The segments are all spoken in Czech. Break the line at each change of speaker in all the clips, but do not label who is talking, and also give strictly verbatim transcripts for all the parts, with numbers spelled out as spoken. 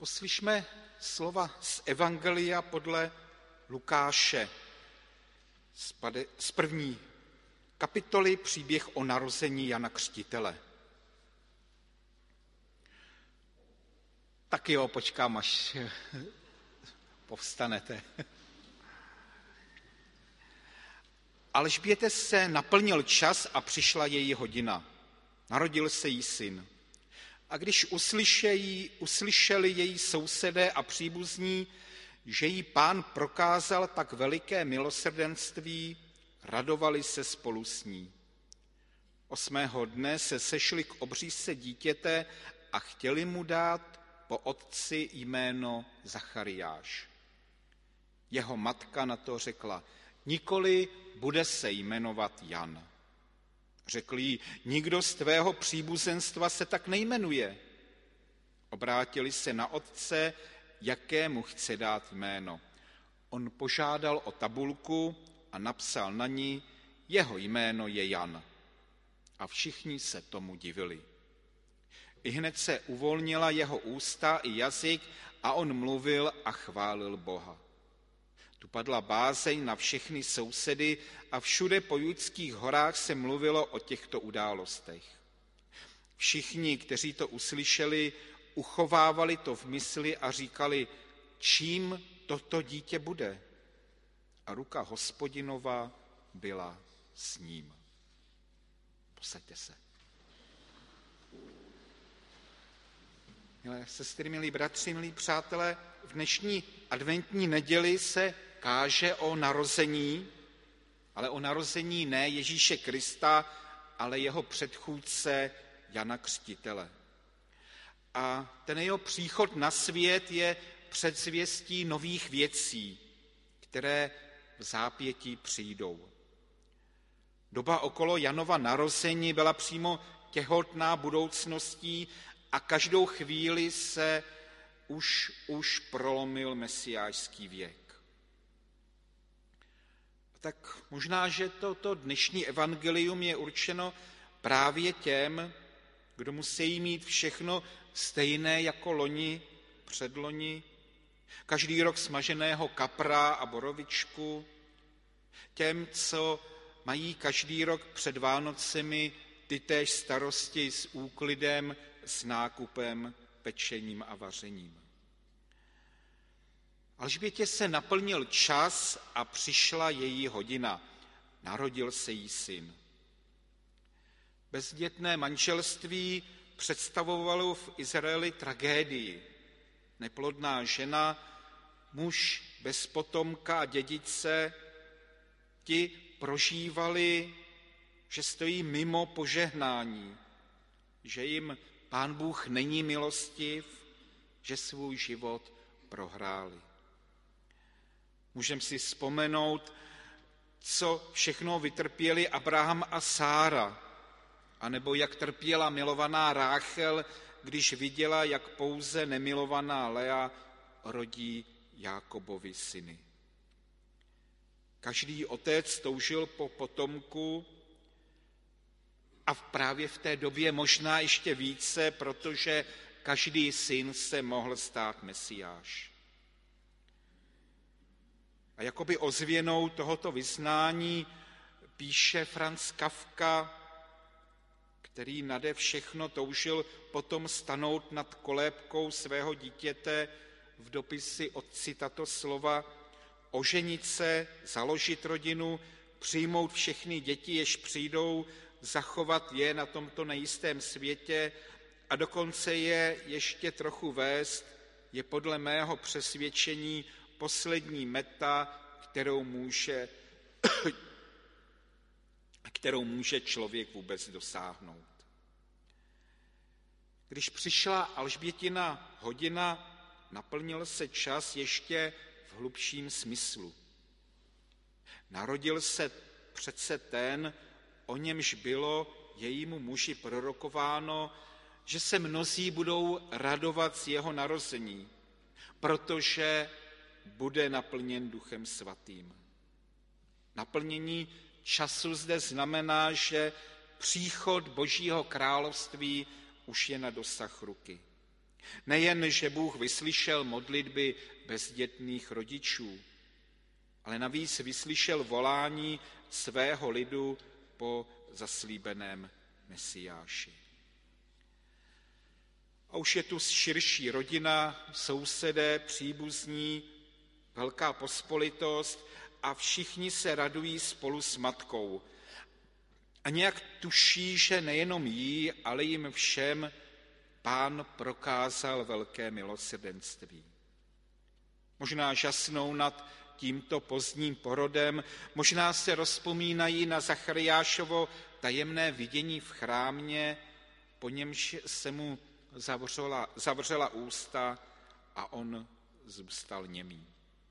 Poslyšme slova z Evangelia podle Lukáše z první kapitoly, příběh o narození Jana Křtitele. Tak jo, počkám, až povstanete. Alžbětě se naplnil čas a přišla její hodina. Narodil se jí syn. A když uslyšeli, uslyšeli její sousedé a příbuzní, že jí Pán prokázal tak veliké milosrdenství, radovali se spolu s ní. Osmého dne se sešli k obřízce dítěte a chtěli mu dát po otci jméno Zachariáš. Jeho matka na to řekla, nikoli bude se jmenovat Jan. Řekl jí, nikdo z tvého příbuzenstva se tak nejmenuje. Obrátili se na otce, jakému chce dát jméno. On požádal o tabulku a napsal na ní, jeho jméno je Jan. A všichni se tomu divili. Ihned se uvolnila jeho ústa i jazyk a on mluvil a chválil Boha. Tu padla bázeň na všechny sousedy a všude po judských horách se mluvilo o těchto událostech. Všichni, kteří to uslyšeli, uchovávali to v mysli a říkali, čím toto dítě bude. A ruka Hospodinova byla s ním. Posaďte se. Milé sestry, milí bratři, milí přátelé, v dnešní adventní neděli se káže o narození, ale o narození ne Ježíše Krista, ale jeho předchůdce Jana Křtitele. A ten jeho příchod na svět je předzvěstí nových věcí, které v zápětí přijdou. Doba okolo Janova narození byla přímo těhotná budoucností a každou chvíli se už, už prolomil mesiášský věk. Tak možná, že toto dnešní evangelium je určeno právě těm, kdo musí mít všechno stejné jako loni, předloni, každý rok smaženého kapra a borovičku, těm, co mají každý rok před Vánocemi tytéž starosti s úklidem, s nákupem, pečením a vařením. Alžbětě se naplnil čas a přišla její hodina. Narodil se jí syn. Bezdětné manželství představovalo v Izraeli tragédii. Neplodná žena, muž bez potomka a dědice, ti prožívali, že stojí mimo požehnání, že jim Pán Bůh není milostiv, že svůj život prohráli. Můžeme si vzpomenout, co všechno vytrpěli Abraham a Sára, anebo jak trpěla milovaná Ráchel, když viděla, jak pouze nemilovaná Lea rodí Jákobovi syny. Každý otec toužil po potomku a právě v té době možná ještě více, protože každý syn se mohl stát Mesiáš. A jakoby ozvěnou tohoto vyznání píše Franz Kafka, který nade všechno toužil potom stanout nad kolébkou svého dítěte v dopisi otci tato slova, oženit se, založit rodinu, přijmout všechny děti, jež přijdou, zachovat je na tomto nejistém světě a dokonce je ještě trochu vést, je podle mého přesvědčení poslední meta, kterou může, kterou může člověk vůbec dosáhnout. Když přišla Alžbětina hodina, naplnil se čas ještě v hlubším smyslu. Narodil se přece ten, o němž bylo jejímu muži prorokováno, že se mnozí budou radovat z jeho narození, protože bude naplněn Duchem Svatým. Naplnění času zde znamená, že příchod Božího království už je na dosah ruky. Nejen, že Bůh vyslyšel modlitby bezdětných rodičů, ale navíc vyslyšel volání svého lidu po zaslíbeném Mesiáši. A už je tu širší rodina, sousedé, příbuzní, velká pospolitost a všichni se radují spolu s matkou. A nějak tuší, že nejenom jí, ale jim všem Pán prokázal velké milosrdenství. Možná žasnou nad tímto pozdním porodem, možná se rozpomínají na Zachariášovo tajemné vidění v chrámě, po němž se mu zavřela, zavřela ústa a on zůstal němý.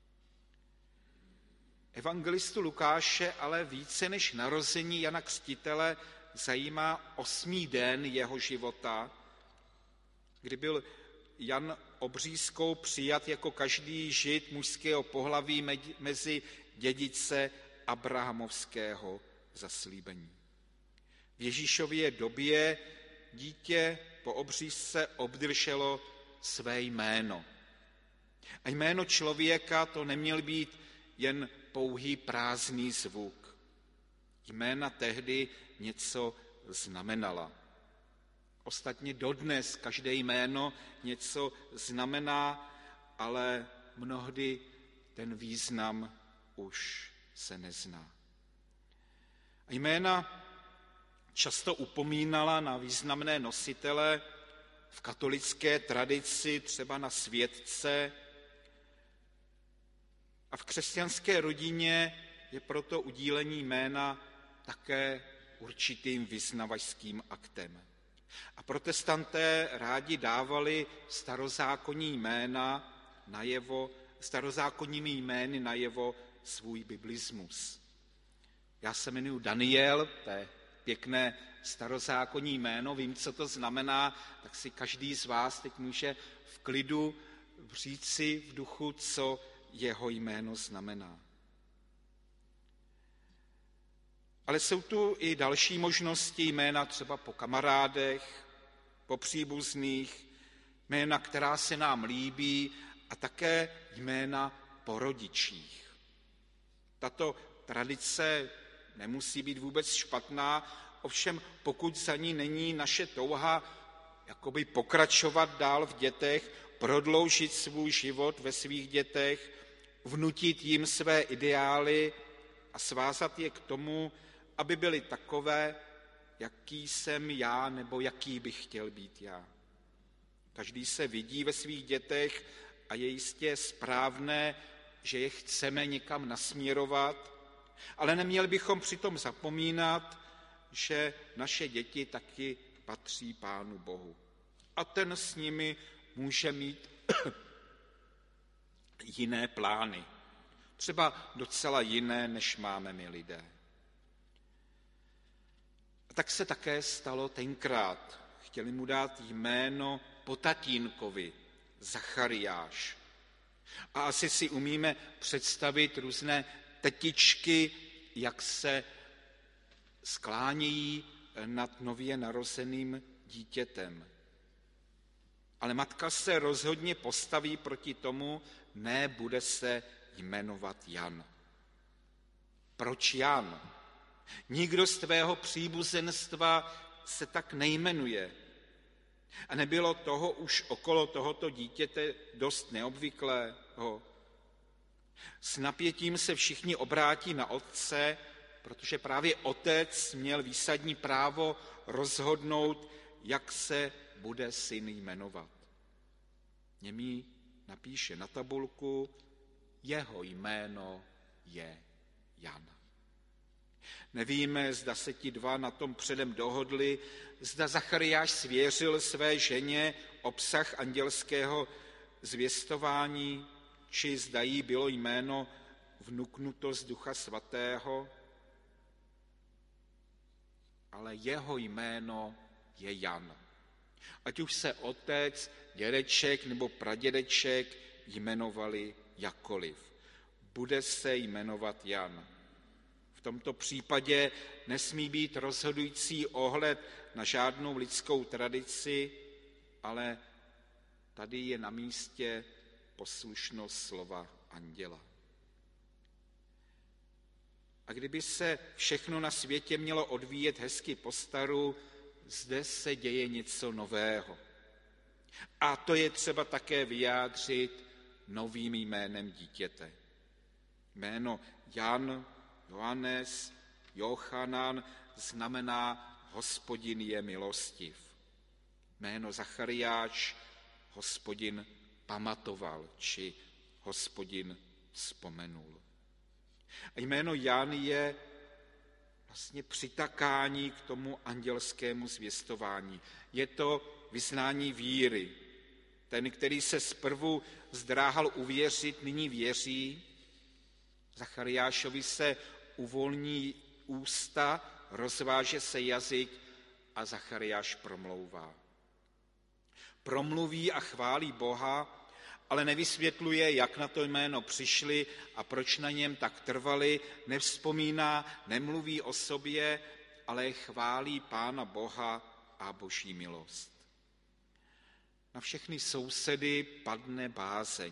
Evangelistu Lukáše ale více než narození Jana Křtitele zajímá osmý den jeho života, kdy byl Jan obřízkou přijat jako každý žid mužského pohlaví mezi dědice abrahamovského zaslíbení. V Ježíšově době dítě po obřízce obdrželo své jméno. A jméno člověka to neměl být jen pouhý prázdný zvuk. Jména tehdy něco znamenala. Ostatně dodnes každé jméno něco znamená, ale mnohdy ten význam už se nezná. A jména často upomínala na významné nositele v katolické tradici, třeba na světce. A v křesťanské rodině je proto udílení jména také určitým vyznavačským aktem. A protestanté rádi dávali starozákonní jména najevo, starozákonními jmény najevo svůj biblismus. Já se jmenuji Daniel, to je pěkné starozákonní jméno, vím, co to znamená, tak si každý z vás teď může v klidu říci v duchu, co jeho jméno znamená. Ale jsou tu i další možnosti jména třeba po kamarádech, po příbuzných, jména, která se nám líbí a také jména po rodičích. Tato tradice nemusí být vůbec špatná, ovšem pokud za ní není naše touha jakoby pokračovat dál v dětech, prodloužit svůj život ve svých dětech, vnutit jim své ideály a svázat je k tomu, aby byly takové, jaký jsem já nebo jaký bych chtěl být já. Každý se vidí ve svých dětech a je jistě správné, že je chceme někam nasměrovat, ale neměli bychom přitom zapomínat, že naše děti taky patří Pánu Bohu. A ten s nimi může mít jiné plány. Třeba docela jiné, než máme my lidé. A tak se také stalo tenkrát. Chtěli mu dát jméno po tatínkovi, Zachariáš. A asi si umíme představit různé tetičky, jak se sklánějí nad nově narozeným dítětem. Ale matka se rozhodně postaví proti tomu, ne, bude se jmenovat Jan. Proč Jan? Nikdo z tvého příbuzenstva se tak nejmenuje. A nebylo toho už okolo tohoto dítěte dost neobvyklého? S napětím se všichni obrátí na otce, protože právě otec měl výsadní právo rozhodnout, jak se bude syn jmenovat. Němý napíše na tabulku, jeho jméno je Jan. Nevíme, zda se ti dva na tom předem dohodli, zda Zachariáš svěřil své ženě obsah andělského zvěstování, či zda jí bylo jméno vnuknuto z Ducha Svatého, ale jeho jméno je Jan. Ať už se otec, dědeček nebo pradědeček jmenovali jakkoliv. Bude se jmenovat Jan. V tomto případě nesmí být rozhodující ohled na žádnou lidskou tradici, ale tady je na místě poslušnost slova anděla. A kdyby se všechno na světě mělo odvíjet hezky po staru, zde se děje něco nového. A to je třeba také vyjádřit novým jménem dítěte. Jméno Jan, Johannes, Jochanan znamená Hospodin je milostiv. Jméno Zachariáš Hospodin pamatoval, či Hospodin vzpomenul. A jméno Jan je vlastně přitakání k tomu andělskému zvěstování. Je to vyznání víry. Ten, který se zprvu zdráhal uvěřit, nyní věří. Zachariášovi se uvolní ústa, rozváže se jazyk a Zachariáš promlouvá. Promluví a chválí Boha, ale nevysvětluje, jak na to jméno přišli a proč na něm tak trvali, nevzpomíná, nemluví o sobě, ale chválí Pána Boha a Boží milost. Na všechny sousedy padne bázeň.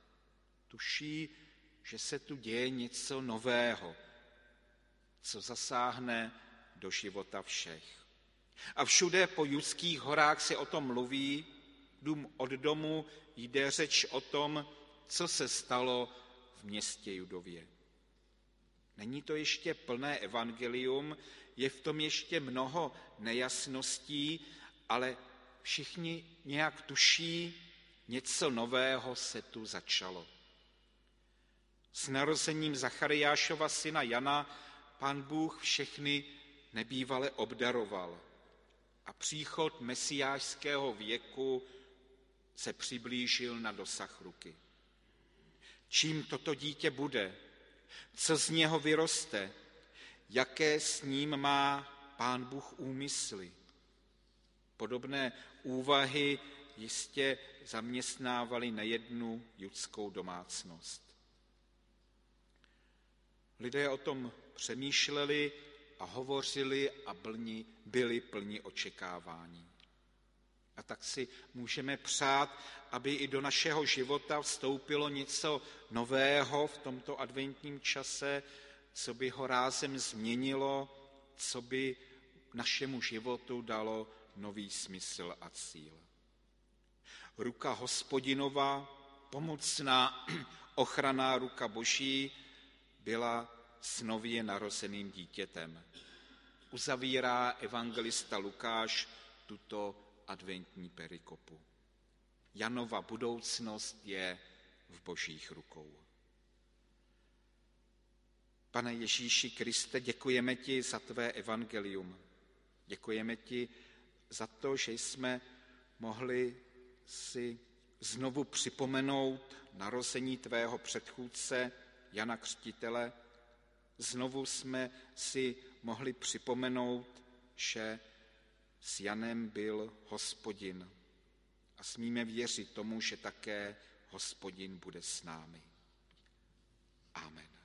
Tuší, že se tu děje něco nového, co zasáhne do života všech. A všude po judských horách se o tom mluví, dům od domu jde řeč o tom, co se stalo v městě Judově. Není to ještě plné evangelium, je v tom ještě mnoho nejasností, ale všichni nějak tuší, něco nového se tu začalo. S narozením Zachariášova syna Jana Pán Bůh všechny nebývale obdaroval a příchod mesiášského věku se přiblížil na dosah ruky. Čím toto dítě bude, co z něho vyroste, jaké s ním má Pán Bůh úmysly. Podobné úvahy jistě zaměstnávaly nejednu judskou domácnost. Lidé o tom přemýšleli a hovořili a plni, byli plni očekávání. A tak si můžeme přát, aby i do našeho života vstoupilo něco nového v tomto adventním čase, co by ho rázem změnilo, co by našemu životu dalo nový smysl a cíl. Ruka Hospodinova, pomocná ochranná ruka Boží, byla s nově narozeným dítětem. Uzavírá evangelista Lukáš tuto adventní perikopu. Janova budoucnost je v Božích rukou. Pane Ježíši Kriste, děkujeme ti za tvé evangelium. Děkujeme ti za to, že jsme mohli si znovu připomenout narození tvého předchůdce Jana Křtitele. Znovu jsme si mohli připomenout, že s Janem byl Hospodin a smíme věřit tomu, že také Hospodin bude s námi. Amen.